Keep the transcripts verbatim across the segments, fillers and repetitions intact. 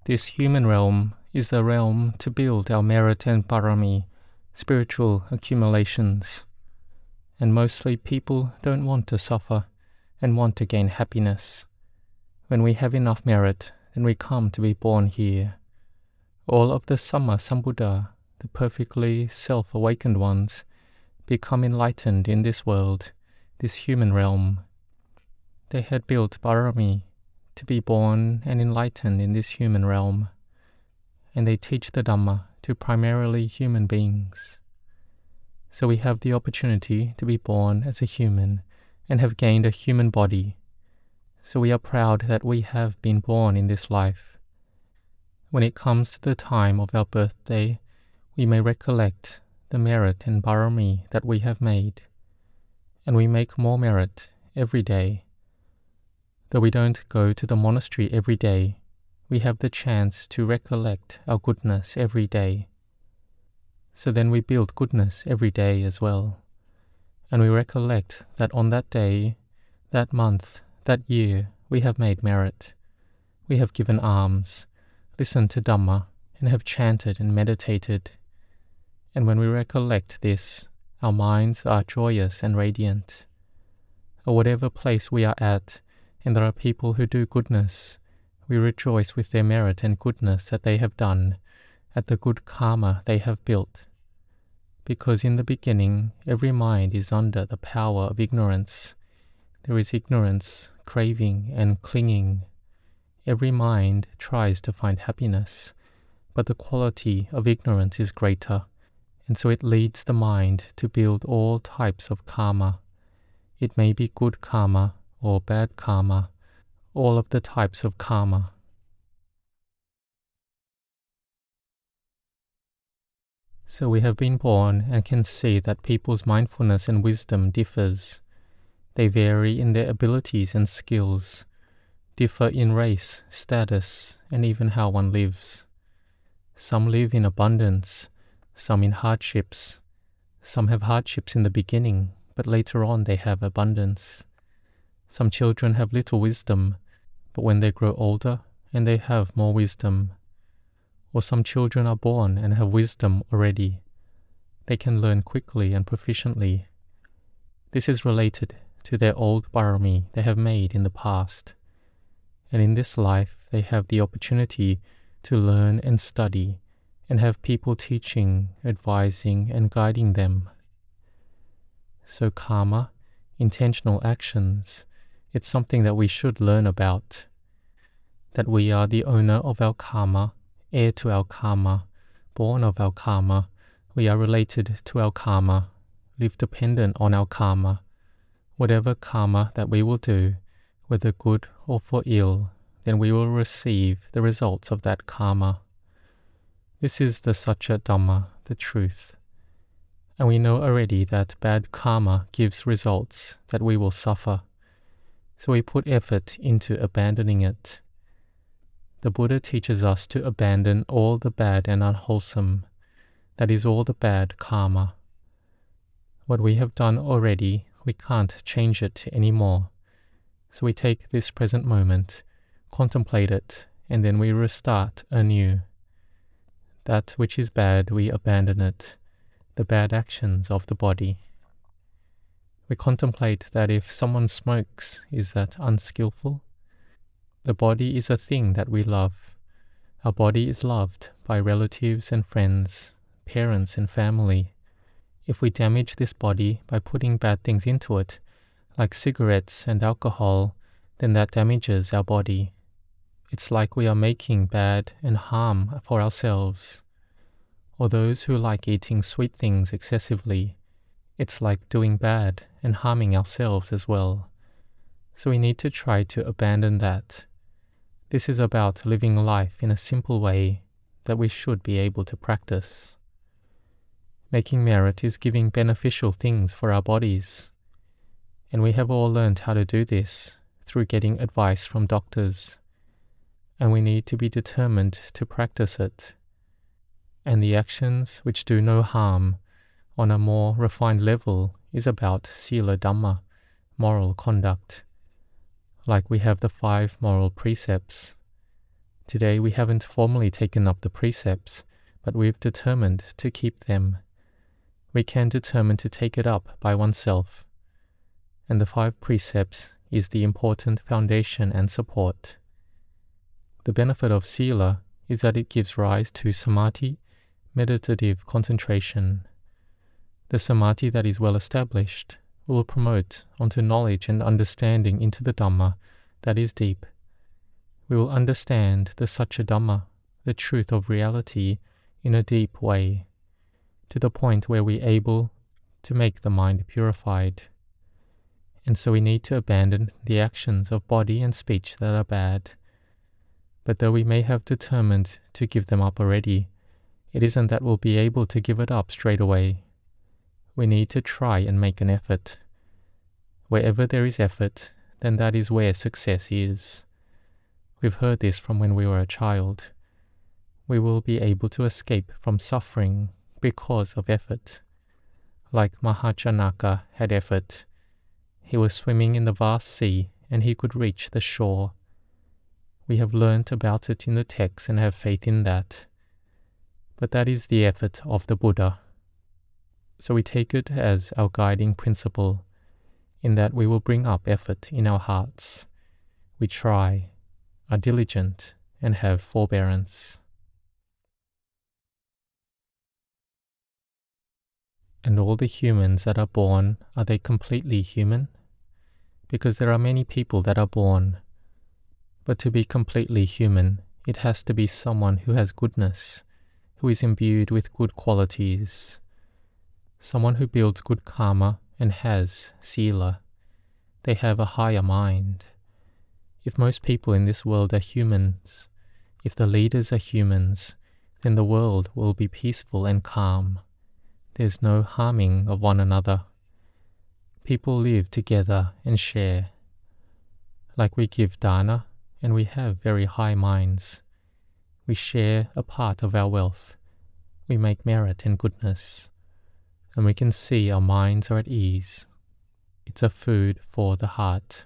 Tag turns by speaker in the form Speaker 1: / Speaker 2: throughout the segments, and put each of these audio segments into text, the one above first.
Speaker 1: This human realm is the realm to build our merit and parami, spiritual accumulations. And mostly people don't want to suffer and want to gain happiness. When we have enough merit, then we come to be born here. All of the Samma Sambuddha, the perfectly self-awakened ones, become enlightened in this world, this human realm. They had built parami to be born and enlightened in this human realm, and they teach the Dhamma to primarily human beings. So we have the opportunity to be born as a human and have gained a human body. So we are proud that we have been born in this life. When it comes to the time of our birthday, we may recollect the merit and parami that we have made, and we make more merit every day. Though we don't go to the monastery every day, we have the chance to recollect our goodness every day. So then we build goodness every day as well, and we recollect that on that day, that month, that year, we have made merit. We have given alms, listened to Dhamma, and have chanted and meditated. And when we recollect this, our minds are joyous and radiant. Or whatever place we are at, and there are people who do goodness, we rejoice with their merit and goodness that they have done, at the good karma they have built. Because in the beginning, every mind is under the power of ignorance. There is ignorance, craving, and clinging. Every mind tries to find happiness, but the quality of ignorance is greater, and so it leads the mind to build all types of karma. It may be good karma or bad karma, all of the types of karma. So we have been born and can see that people's mindfulness and wisdom differs. They vary in their abilities and skills, differ in race, status, and even how one lives. Some live in abundance, some in hardships. Some have hardships in the beginning, but later on they have abundance. Some children have little wisdom, but when they grow older and they have more wisdom. Or some children are born and have wisdom already. They can learn quickly and proficiently. This is related to their old parami they have made in the past. And in this life they have the opportunity to learn and study and have people teaching, advising, and guiding them. So karma, intentional actions, it's something that we should learn about. That we are the owner of our karma, heir to our karma, born of our karma. We are related to our karma, live dependent on our karma. Whatever karma that we will do, whether good or for ill, then we will receive the results of that karma. This is the Satya Dhamma, the truth. And we know already that bad karma gives results that we will suffer. So we put effort into abandoning it. The Buddha teaches us to abandon all the bad and unwholesome, that is all the bad karma. What we have done already, we can't change it anymore. So we take this present moment, contemplate it, and then we restart anew. That which is bad, we abandon it, the bad actions of the body. We contemplate that if someone smokes, is that unskillful? The body is a thing that we love. Our body is loved by relatives and friends, parents and family. If we damage this body by putting bad things into it, like cigarettes and alcohol, then that damages our body. It's like we are making bad and harm for ourselves. Or those who like eating sweet things excessively, it's like doing bad and harming ourselves as well. So we need to try to abandon that. This is about living life in a simple way that we should be able to practice. Making merit is giving beneficial things for our bodies. And we have all learned how to do this through getting advice from doctors. And we need to be determined to practice it. And the actions which do no harm on a more refined level is about Sila Dhamma, moral conduct. Like we have the five moral precepts. Today we haven't formally taken up the precepts, but we've determined to keep them. We can determine to take it up by oneself. And the five precepts is the important foundation and support. The benefit of Sila is that it gives rise to Samadhi, meditative concentration. The Samadhi that is well established will promote onto knowledge and understanding into the Dhamma that is deep. We will understand the Satya Dhamma, the truth of reality, in a deep way, to the point where we are able to make the mind purified. And so we need to abandon the actions of body and speech that are bad. But though we may have determined to give them up already, it isn't that we'll be able to give it up straight away. We need to try and make an effort. Wherever there is effort, then that is where success is. We've heard this from when we were a child. We will be able to escape from suffering because of effort. Like Mahajanaka had effort. He was swimming in the vast sea and he could reach the shore. We have learnt about it in the text and have faith in that. But that is the effort of the Buddha. So we take it as our guiding principle, in that we will bring up effort in our hearts. We try, are diligent, and have forbearance. And all the humans that are born, are they completely human? Because there are many people that are born. But to be completely human, it has to be someone who has goodness, who is imbued with good qualities. Someone who builds good karma and has sila. They have a higher mind. If most people in this world are humans, if the leaders are humans, then the world will be peaceful and calm. There's no harming of one another. People live together and share. Like we give dana, and we have very high minds. We share a part of our wealth. We make merit and goodness. And we can see our minds are at ease. It's a food for the heart.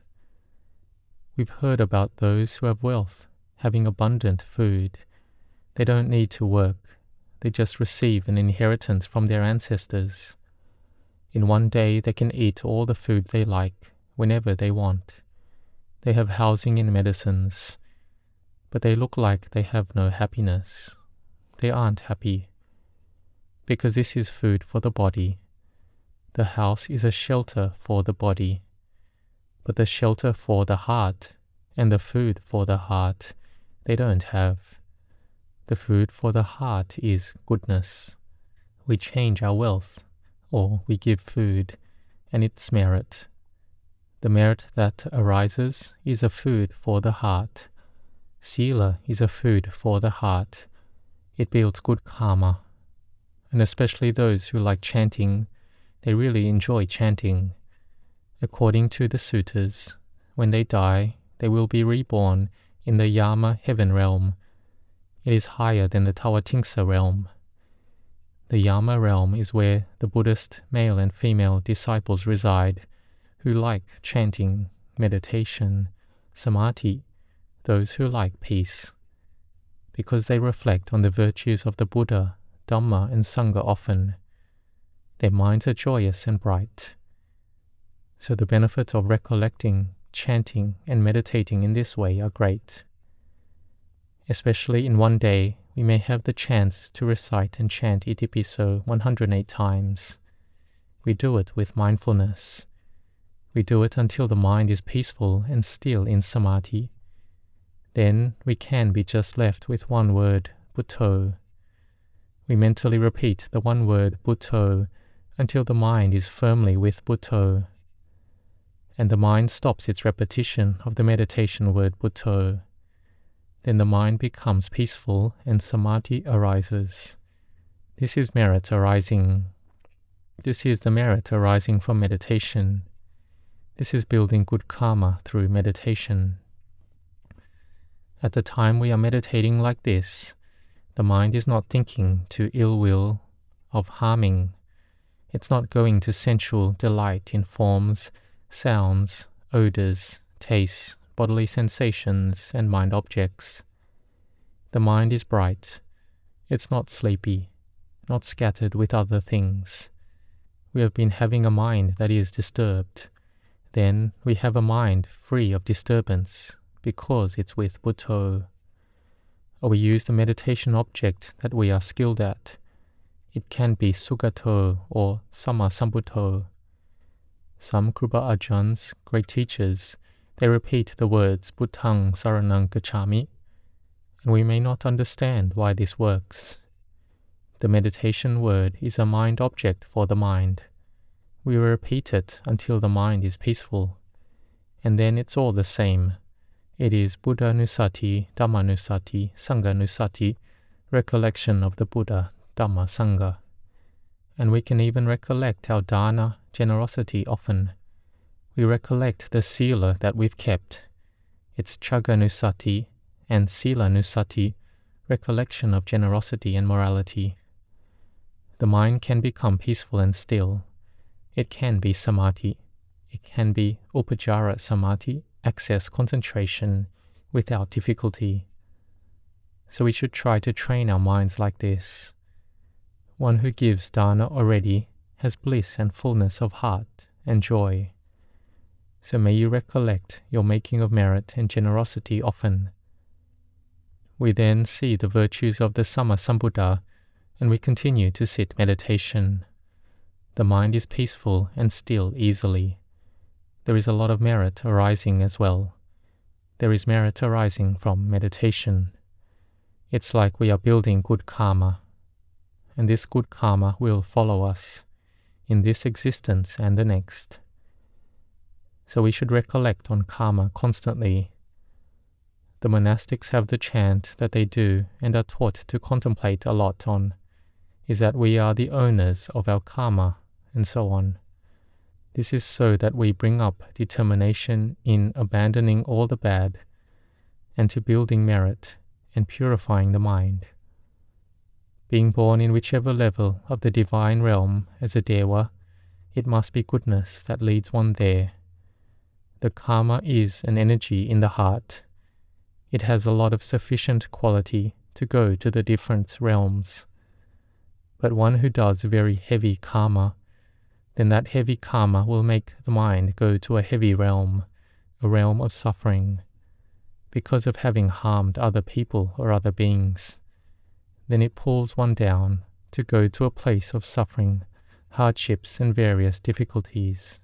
Speaker 1: We've heard about those who have wealth, having abundant food. They don't need to work. They just receive an inheritance from their ancestors. In one day they can eat all the food they like, whenever they want. They have housing and medicines. But they look like they have no happiness. They aren't happy. Because this is food for the body. The house is a shelter for the body. But the shelter for the heart and the food for the heart, they don't have. The food for the heart is goodness. We change our wealth, or we give food, and it's merit. The merit that arises is a food for the heart. Sila is a food for the heart. It builds good karma. And especially those who like chanting, they really enjoy chanting. According to the suttas, when they die, they will be reborn in the Yama heaven realm. It is higher than the Tawatingsa realm. The Yama realm is where the Buddhist male and female disciples reside, who like chanting, meditation, samadhi, those who like peace, because they reflect on the virtues of the Buddha, Dhamma and Sangha often. Their minds are joyous and bright. So the benefits of recollecting, chanting and meditating in this way are great. Especially in one day, we may have the chance to recite and chant Itipiso one hundred eight times. We do it with mindfulness. We do it until the mind is peaceful and still in samadhi. Then we can be just left with one word, Bhutto. We mentally repeat the one word, Bhutto, until the mind is firmly with Bhutto. And the mind stops its repetition of the meditation word Bhutto. Then the mind becomes peaceful and samadhi arises. This is merit arising. This is the merit arising from meditation. This is building good karma through meditation. At the time we are meditating like this, the mind is not thinking to ill will, of harming. It's not going to sensual delight in forms, sounds, odors, tastes, bodily sensations, and mind objects. The mind is bright. It's not sleepy, not scattered with other things. We have been having a mind that is disturbed. Then we have a mind free of disturbance because it's with Buddho. Or we use the meditation object that we are skilled at. It can be Sugato or Sama Sambuddho. Some Kruba Ajahns, great teachers, they repeat the words Buddhang Saranang Gacchami, and we may not understand why this works. The meditation word is a mind object for the mind. We repeat it until the mind is peaceful, and then it's all the same. It is Buddha Nusati, Dhamma Nusati, Sangha Nusati, recollection of the Buddha, Dhamma, Sangha. And we can even recollect our dana, generosity often. We recollect the sila that we've kept. It's Chagga Nusati and Sila Nusati, recollection of generosity and morality. The mind can become peaceful and still. It can be samadhi. It can be upajjhara samadhi, access concentration without difficulty. So we should try to train our minds like this. One who gives dana already has bliss and fullness of heart and joy. So may you recollect your making of merit and generosity often. We then see the virtues of the Sammasambuddha, and we continue to sit meditation. The mind is peaceful and still easily. There is a lot of merit arising as well. There is merit arising from meditation. It's like we are building good karma, and this good karma will follow us in this existence and the next. So we should recollect on karma constantly. The monastics have the chant that they do and are taught to contemplate a lot on, is that we are the owners of our karma, and so on. This is so that we bring up determination in abandoning all the bad and to building merit and purifying the mind. Being born in whichever level of the divine realm as a Dewa, it must be goodness that leads one there. The karma is an energy in the heart. It has a lot of sufficient quality to go to the different realms. But one who does very heavy karma, then that heavy karma will make the mind go to a heavy realm, a realm of suffering, because of having harmed other people or other beings. Then it pulls one down to go to a place of suffering, hardships and various difficulties.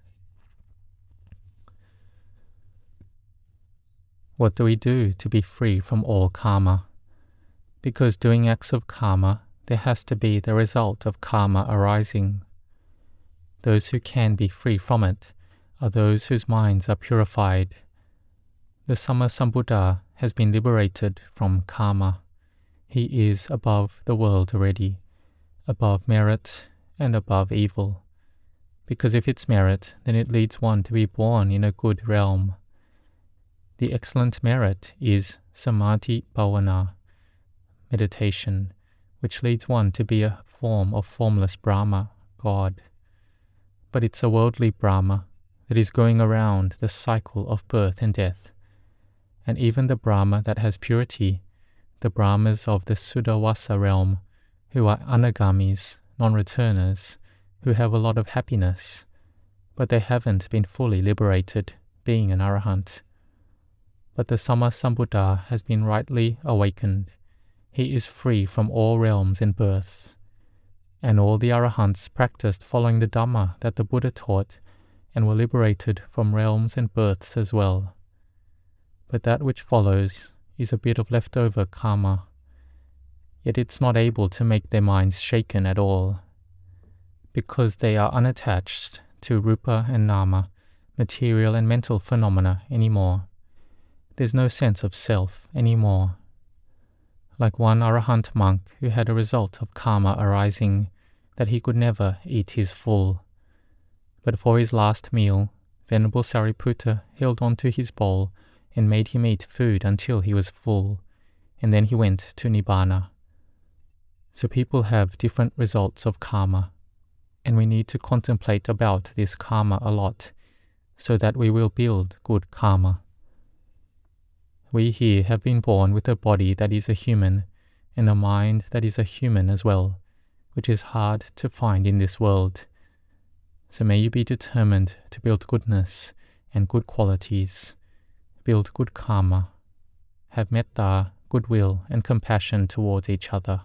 Speaker 1: What do we do to be free from all karma? Because doing acts of karma, there has to be the result of karma arising. Those who can be free from it are those whose minds are purified. The Sammasambuddha has been liberated from karma. He is above the world already, above merit and above evil. Because if it's merit, then it leads one to be born in a good realm. The excellent merit is Samadhi Bhavana, meditation, which leads one to be a form of formless Brahma, God. But it's a worldly Brahma that is going around the cycle of birth and death. And even the Brahma that has purity, the Brahmas of the Suddhavasa realm, who are anagamis, non-returners, who have a lot of happiness, but they haven't been fully liberated, being an arahant. But the Sammasambuddha has been rightly awakened. He is free from all realms and births. And all the arahants practiced following the Dhamma that the Buddha taught and were liberated from realms and births as well. But that which follows is a bit of leftover karma. Yet it's not able to make their minds shaken at all, because they are unattached to rupa and nama, material and mental phenomena anymore. There's no sense of self anymore. Like one arahant monk who had a result of karma arising that he could never eat his full. But for his last meal, Venerable Sariputta held on to his bowl and made him eat food until he was full, and then he went to Nibbana. So people have different results of karma, and we need to contemplate about this karma a lot, so that we will build good karma. We here have been born with a body that is a human and a mind that is a human as well, which is hard to find in this world. So may you be determined to build goodness and good qualities, build good karma, have metta, goodwill and compassion towards each other.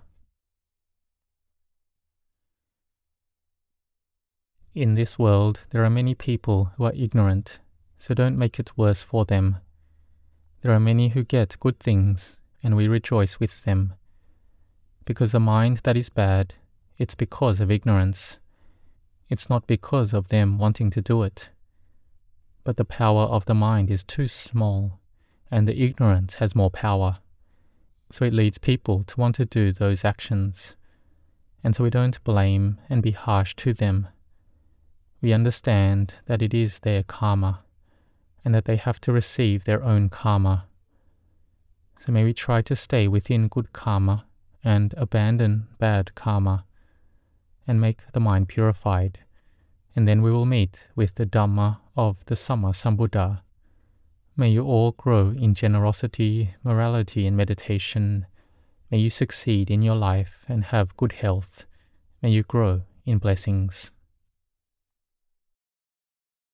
Speaker 1: In this world, there are many people who are ignorant, so don't make it worse for them. There are many who get good things, and we rejoice with them. Because the mind that is bad, it's because of ignorance. It's not because of them wanting to do it. But the power of the mind is too small, and the ignorance has more power. So it leads people to want to do those actions. And so we don't blame and be harsh to them. We understand that it is their karma, and that they have to receive their own karma. So may we try to stay within good karma and abandon bad karma, and make the mind purified, and then we will meet with the Dhamma of the Samma Sambuddha. May you all grow in generosity, morality and meditation. May you succeed in your life and have good health. May you grow in blessings.